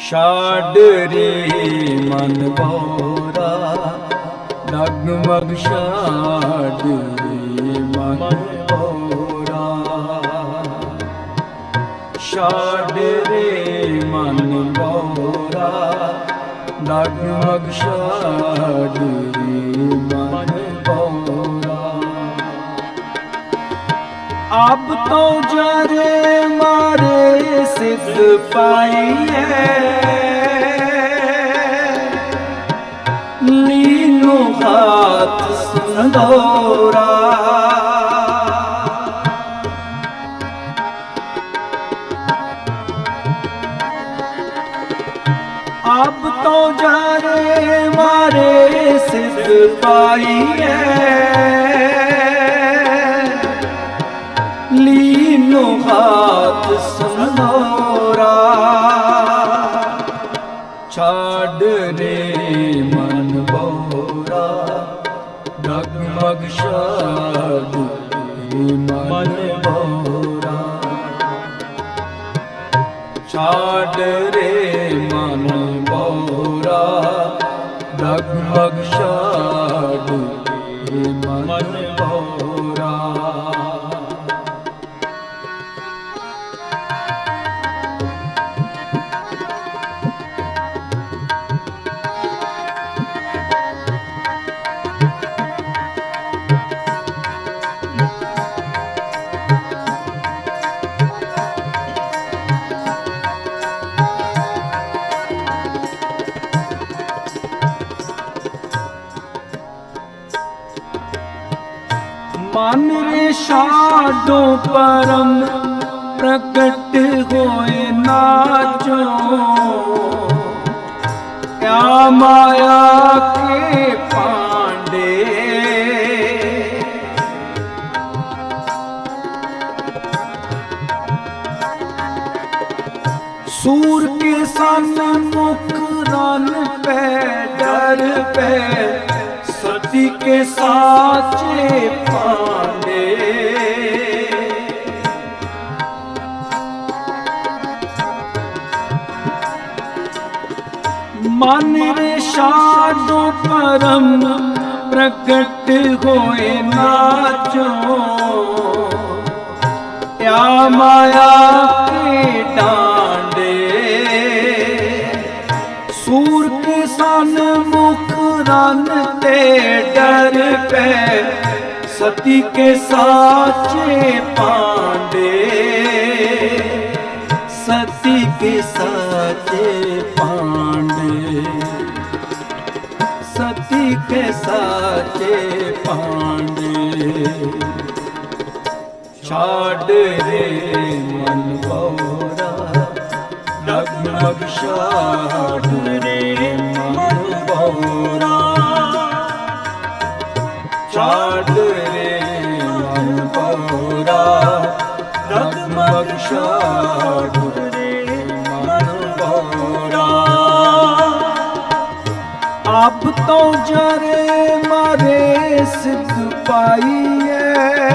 शाडरे मन भोरा डगमग शाडरे मन भोरा। शाडरे मन भोरा डगमग शाडरे मन भोरा। अब तो जरे मारे सिद्ध पाइए लीनो हाथ संदोरा। अब तो जरे मारे सिद्ध पाइए लीनो हाथ संदोरा। छाडरे मन भोरा डगमग शाडरे मन भोरा। छाडरे मन भोरा डगमग शाडरे मन भोरा। मन रे शाडो परम प्रकट होए नाचो। क्या माया के पांडे सूर के सन्मुख रन पे डर पे सती के साचे पांडे। मन रे शाडो परम प्रकट होए नाचो। या माया के डांडे सूर के सन्मुख रन ते डर पे सती के साचे पांडे। सती के साचे पांडे सती के साचे पांडे। शाडरे मन भोरा डगमग शाडरे मन भोरा। शाडरे मन भोरा डगमग शाडरे मन भोरा। अब तो जरे मारे सिद्ध पाइए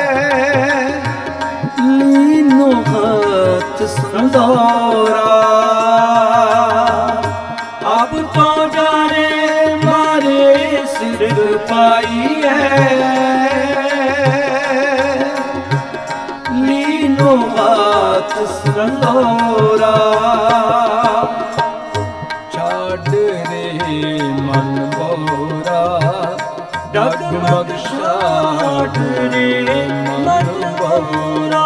लीनो हाथ संदोरा। अब तो जरे मारे सिद्ध पाइए लीनो हाथ संदोरा। छाडरे मन भोरा डगमग शाडरे मन भोरा।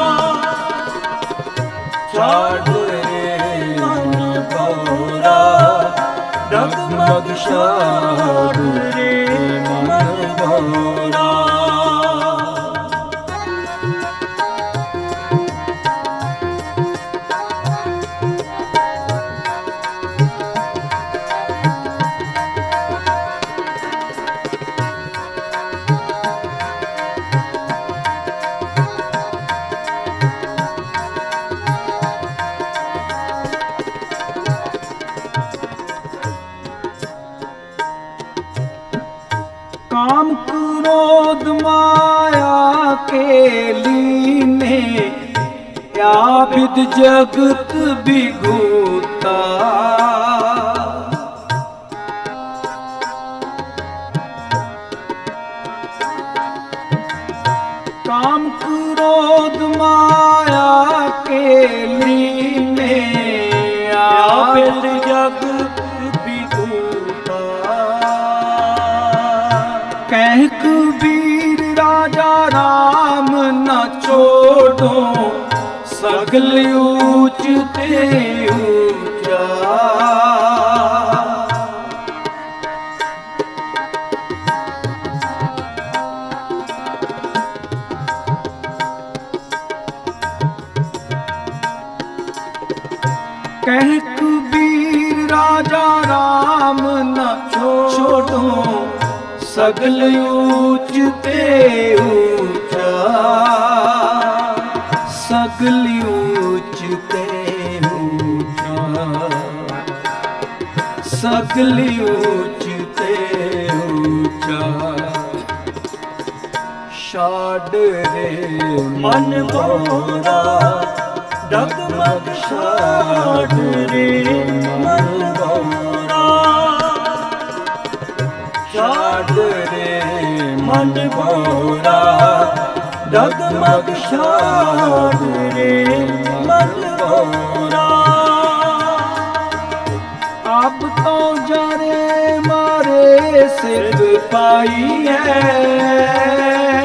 छाडरे मन भोरा डगमग शाडरे मन भोरा। काम क्रोध माया के लीने या विद जगत विभूता। ਬਿਲ ਜਗ ਬਿਦੂਤਾ। ਕਹਿ ਕਬੀਰ ਰਾਜਾ ਰਾਮ ਨਾ ਛੋੜੋ, ਸਗਲ ਊਚ ਤੇ ਊਚਾ। ਕਹਿ ਕਬੀਰ ਰਾਜਾ ਰਾਮ ਨਾ ਛੋੜੋ, ਸਗਲ ਊਚ ਤੇ ਊਚਾ। ਸਗਲ ਊਚ ਤੇ ਊਚਾ, ਸਗਲ ਊਚ ਤੇ ਊਚਾ। ਛਾੜ ਰੇ ਮਨ ਮੋਰਾ, ਡਗਮਗ ਛਾੜ ਰੇ ਮਨ ਮੋਰਾ। ਛਾੜ ਰੇ ਮਨ ਮੋਰਾ, ਡਗਮਗ ਛਾੜ ਰੇ ਮਨ ਮੋਰਾ। ਆਪ ਤੋਂ ਜਾਰੇ ਮਾਰੇ ਸਿਰ ਪਾਈ ਹੈ,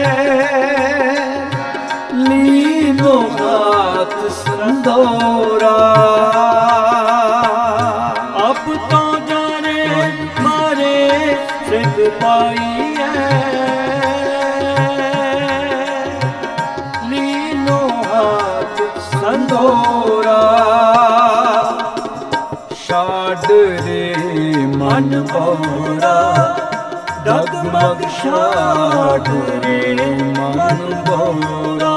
ਲੀਨੋ ਹਾਥ ਸੰਦੋਰਾ। ਆਪ ਤੋਂ ਜਾਰੇ ਮਾਰੇ ਸਿਰ ਪਾਈ ਹੈ, ਲੀਨੋ ਹਾਥ ਸੰਦੋਰਾ। ਛਾੜ ਰੇ ਮਨ ਮੋਰਾ, ਡਗਮਗ ਛਾੜ ਰੇ ਮਨ ਮੋਰਾ।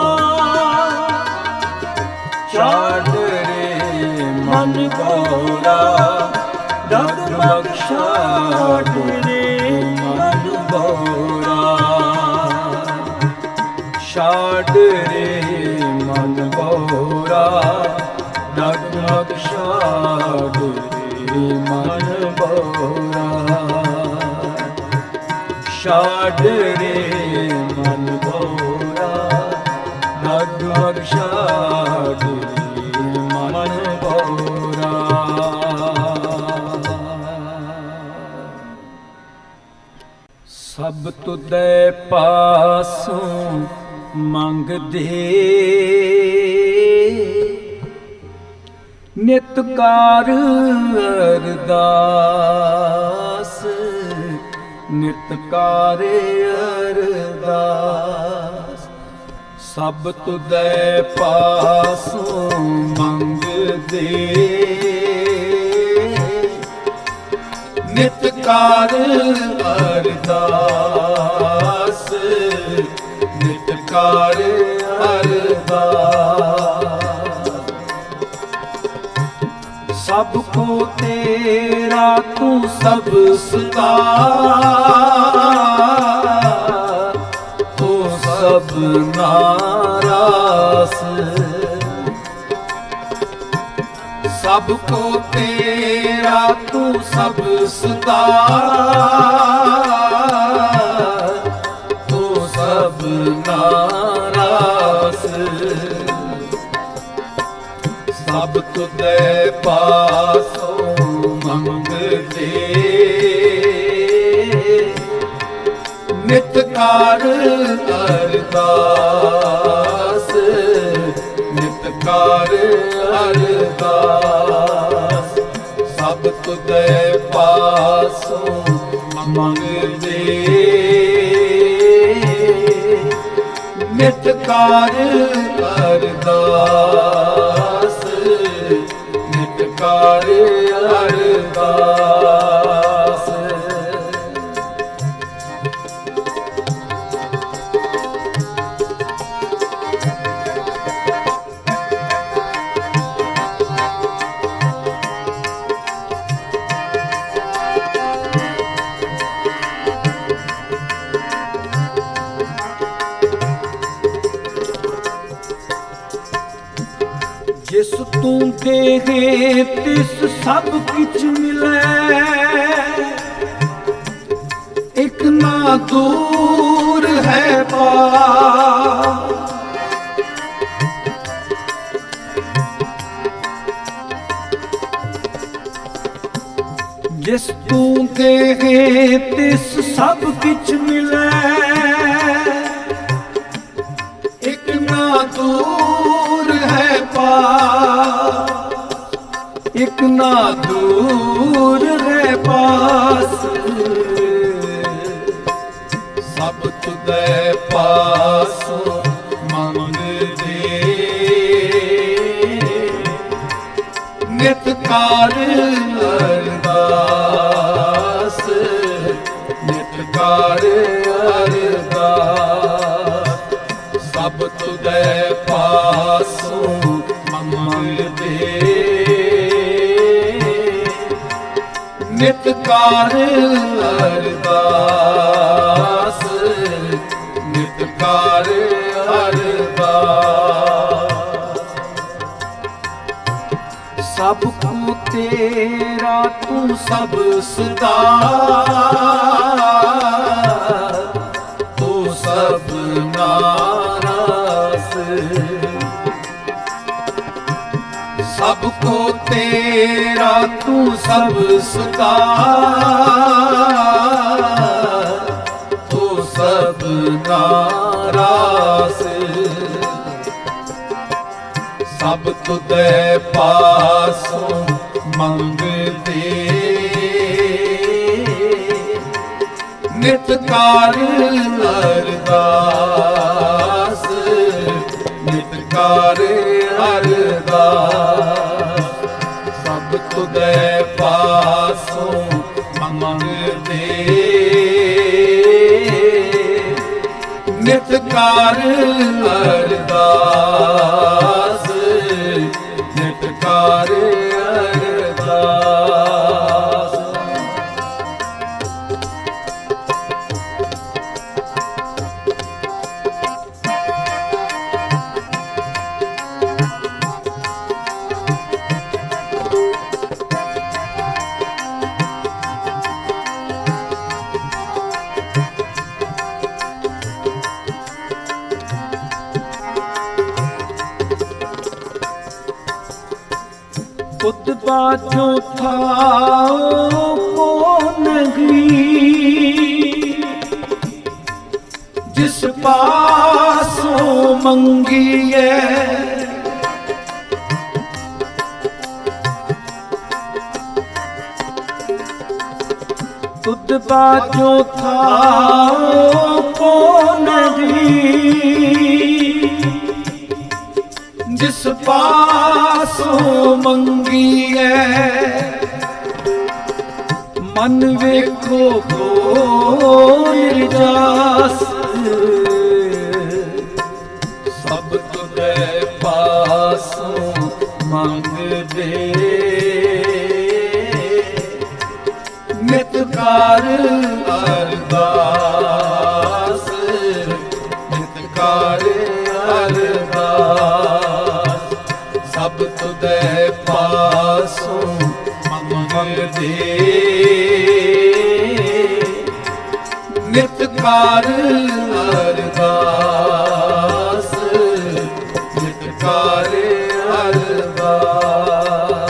ਛਾੜ ਰੇ ਮਨ ਮੋਰਾ, ਡਗਮਗ ਛਾੜ ਰੇ ਮਨ ਮੋਰਾ। ਛਾੜ ਰੇ ਮਨ ਮੋਰਾ, ਡਗਮਗ ਛਾੜ ਰੇ ਮਨ ਮੋਰਾ। ਛਾੜ ਰੇ ਮਨ ਮੋਰਾ, ਡਗਮਗ ਛਾੜ ਰੇ ਮਨ ਮੋਰਾ। ਸਭ ਤੁਧੈ ਪਾਸੋਂ ਮੰਗਦੇ, ਨਿਤ ਕਾਰ ਅਰਦਾਸ। ਨਿਤ ਕਾਰ ਅਰਦਾਸ। ਸਭ ਤੁਧੈ ਪਾਸੋਂ ਮੰਗਦੇ, ਨਿਤ ਕਾਰ ਅਰਦਾਸ। ਨਿਤ ਕਾਰ ਅਰਦਾਸ। ਸਭ ਕੋ ਤੇਰਾ ਤੂੰ ਸਭ ਸਦਾ, ਤੂੰ ਸਭ ਨਾਰਾਸ। ਸਭ ਕੋ ਤੇਰਾ ਤੂੰ ਸਭ ਸਦਾ, ਤੂੰ ਸਭ ਨਾਰਾਸ। ਸਭ ਤੁਧੈ ਪਾਸੋਂ ਮੰਗਦੇ, ਨਿਤ ਕਾਰ ਅਰਦਾਸ। ਨਿਤ ਕਾਰ ਅਰਦਾਸ। ਸਭ ਤੁਧੈ ਪਾਸੋਂ ਮੰਗਦੇ, ਨਿਤ ਕਾਰ ਅਰਦਾਸ। ਨਿਤ ਕਾਰ ਅਰਦਾਸ। ਜਿਸ ਤੂੰ ਦੇਹੇ ਤਿਸ ਸਭ ਕਿਛ ਮਿਲੈ, ਇਕ ਨਾ ਦੂਰ ਹੈ ਪਾਰ। ਜਿਸ ਤੂੰ ਦੇਹੇ ਤਿਸ ਸਭ ਕਿਛ ਮਿਲੈ, ਇਕ ਨਾ ਦੂਰ ਹੈ ਪਾਸ, ਇਕ ਨਾ ਦੂਰ ਹੈ ਪਾਸ। ਸਭ ਤੁਧੈ ਪਾਸੋਂ ਮੰਗਦੇ, ਨਿਤ ਕਾਰ ਅਰਦਾਸ, ਨਿਤ ਕਾਰ ਅਰਦਾਸ। ਸਭ ਤੁਧੈ ਪਾਸੋਂ ਮੰਗਦੇ, ਨਿਤ ਕਾਰ ਅਰਦਾਸ, ਨਿਤ ਕਾਰ ਅਰਦਾਸ। ਸਭ ਕੋ ਤੇਰਾ ਤੂੰ ਸਭ ਸਦਾ, ਤੂੰ ਸਭ ਨਾਰਾਸ। ਸਭ ਕੋ ਤੇਰਾ ਤੂੰ ਸਭ ਸਦਾ, ਤੂੰ ਸਭ ਨਾਰਾਸ। ਸਭ ਤੁਧੈ ਪਾਸੋਂ ਮੰਗਦੇ, ਨਿਤ ਕਾਰ ਅਰਦਾਸ, ਨਿਤ ਕਾਰ ਅਰਦਾਸ। ਸਭ ਤੁਧੈ ਪਾਸੋਂ ਮੰਗਦੇ, ਨਿਤ ਕਾਰ ਅਰਦਾਸ, ਨਿਤ ਕਾਰ ਅਰਦਾਸ। खुद बाजो थाओ को नहीं, जिस पासों मंगिए। खुद बाजो थाओ को नहीं, जिस पासों मंगीए। मन वेखो बोल जास, सब तुझे पासों मंगदे। नित कार अरदास, नित कार अरदास। सब तुझे पासों मंगदे। नित कार अरदास, नित कार अरदास।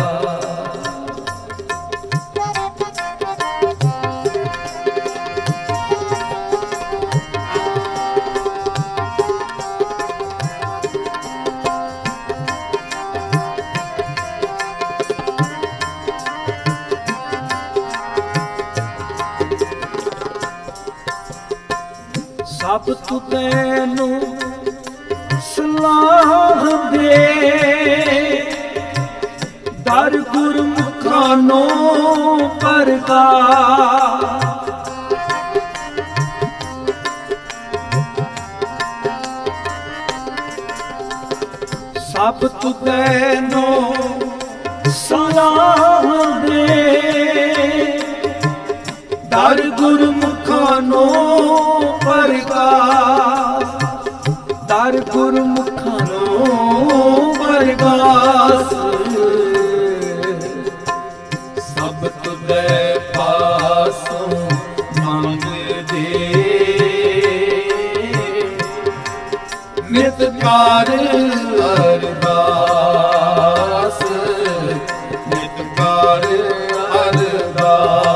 सब तू तैनू सलाह दे, दर गुरमुखानो परगास। सब तू तैनू सलाह दे, दर गुरमुखानो परगास। दर गुरमुखानो परगास। सब तुझे पासों मंगदे। नित कार अरदास, नित कार अरदास।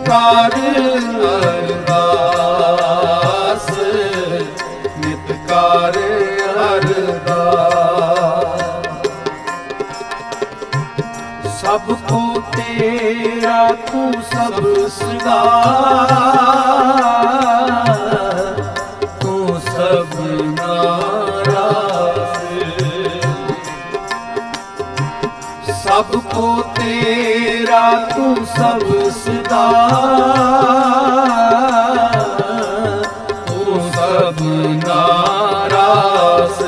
ਕਾਰ ਅਰਦਾਸ, ਨਿਤ ਕਾਰ ਅਰਦਾਸ। ਸਭ ਕੋ ਤੇਰਾ ਤੂੰ ਸਭ ਸਦਾ, ਤੂੰ ਸਭਨਾ ਰਾਸ। ਸਭ ਕੋ ਤੇਰਾ ਤੂੰ ਸਭ ਸਦਾ, ਤੂੰ ਸਭਨਾ ਰਾਸ।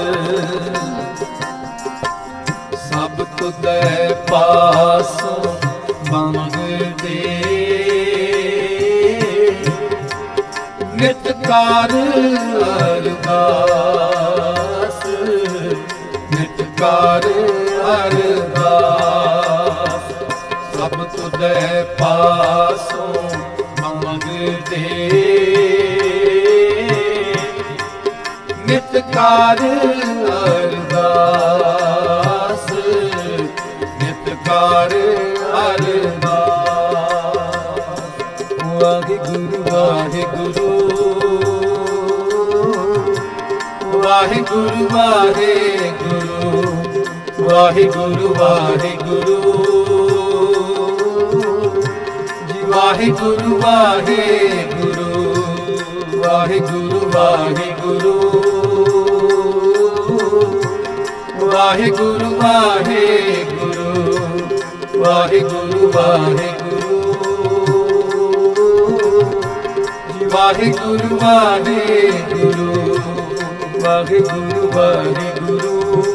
ਸਭ ਤੁਧੈ ਪਾਸੋਂ ਮੰਗਦੇ, ਨਿਤ ਕਾਰ ਅਰਦਾਸ, ਨਿਤ ਕਾਰ ਅਰਦਾਸ। ਸਭ ਤੁਧੈ ਪਾਸੋਂ ਮੰਗਦੇ, ਨਿਤ ਕਾਰ ਅਰਦਾਸ, ਨਿਤ ਕਾਰ ਅਰਦਾਸ। ਵਾਹਿਗੁਰੂ ਵਾਹਿਗੁਰੂ, ਵਾਹਿਗੁਰੂ ਵਾਹਿਗੁਰੂ, ਵਾਹਿਗੁਰੂ ਵਾਹਿਗੁਰੂ ਜੀ। ਵਾਹਿਗੁਰੂ ਵਾਹਿਗੁਰੂ, ਵਾਹਿਗੁਰੂ ਵਾਹਿਗੁਰੂ, ਵਾਹਿਗੁਰੂ ਵਾਹਿਗੁਰੂ, ਵਾਹਿਗੁਰੂ ਵਾਹਿਗੁਰੂ ਜੀ। ਵਾਹਿਗੁਰੂ ਵਾਹਿਗੁਰੂ, ਵਾਹਿਗੁਰੂ ਵਾਹਿਗੁਰੂ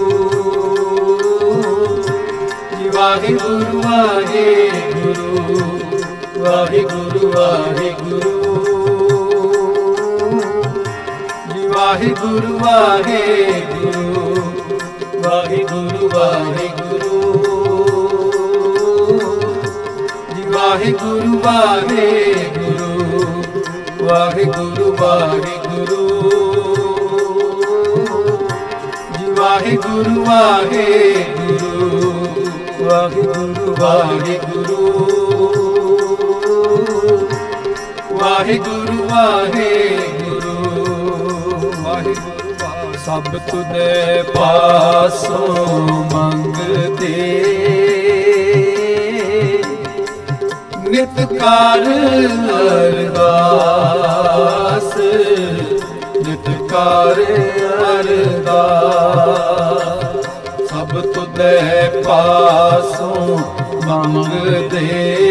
ਜੀ। ਵਾਹਿਗੁਰੂ ਵਾਹਿਗੁਰੂ, ਵਾਹਿਗੁਰੂ ਵਾਹਿਗੁਰੂ ਜੀ। ਵਾਹਿਗੁਰੂ ਵਾਹਿਗੁਰੂ, ਵਾਹਿਗੁਰੂ ਵਾਹਿਗੁਰੂ ਜੀ। ਵਾਹਿਗੁਰੂ ਵਾਹਿਗੁਰੂ, ਵਾਹਿਗੁਰੂ ਵਾਹਿਗੁਰੂ ਜੀ। ਵਾਹਿਗੁਰੂ ਵਾਹਿਗੁਰੂ, ਵਾਹਿਗੁਰੂ ਵਾਹਿਗੁਰੂ, ਵਾਹਿਗੁਰੂ ਵਾਹਿਗੁਰੂ, ਵਾਹਿਗੁਰੂ। ਸਭ ਤੁਧੇ ਪਾਸੋਂ ਮੰਗਦੇ, ਨਿਤ ਕਾਰ ਅਰਦਾਸ, ਨਿਤ ਕਾਰ ਅਰਦਾਸ। ਸਭ ਤੁਧੇ ਪਾਸੋਂ ਮੰਗਦੇ,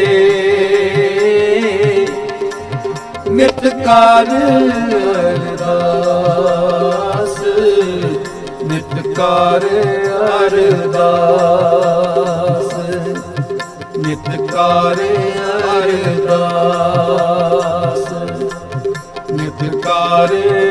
ਨਿਤ ਕਾਰ ਅਰਦਾਸ, ਨਿਤ ਕਾਰ ਅਰਦਾਸ, ਨਿਤ ਕਾਰ ਅਰਦਾਸ, ਨਿਤ ਕਾਰ